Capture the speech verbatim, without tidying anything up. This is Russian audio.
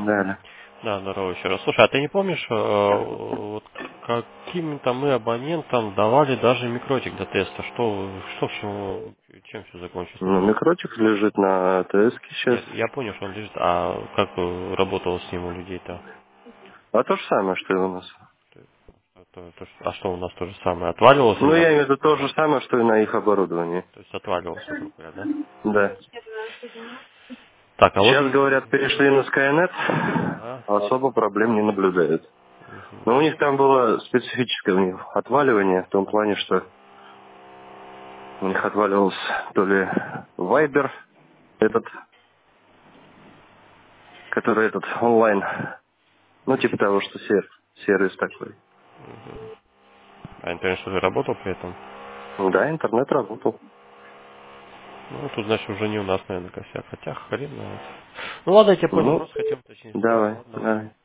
Да, Да, здорово еще раз. Слушай, а ты не помнишь, э, вот каким-то мы абонентам давали даже микротик до теста? Что, что к чему, чем все закончилось, не ну, помню. микротик лежит на ТС сейчас. Нет, я понял, что он лежит, а как э, работало с ним у людей-то? А то же самое, что и у нас. А, то- то что- а что у нас то же самое? Отваливалось Ну, или я нам? имею в виду то же самое, что и на их оборудовании. То есть отваливался, грубо говоря, да? Да. Так, а вот... Сейчас, говорят, перешли на Skynet, Ага. особо проблем не наблюдают. Мгм. Но у них там было специфическое у них отваливание, в том плане, что у них отваливался то ли Viber, этот, который этот онлайн, ну, типа того, что сер- сервис такой. А интернет что-то работал при этом? Да, интернет работал. Ну, тут, значит, уже не у нас, наверное, косяк. Хотя, хрен знает. Ну, ладно, я тебя понял, Ну, просто хотел уточнить. Ладно, давай, ладно, давай. давай.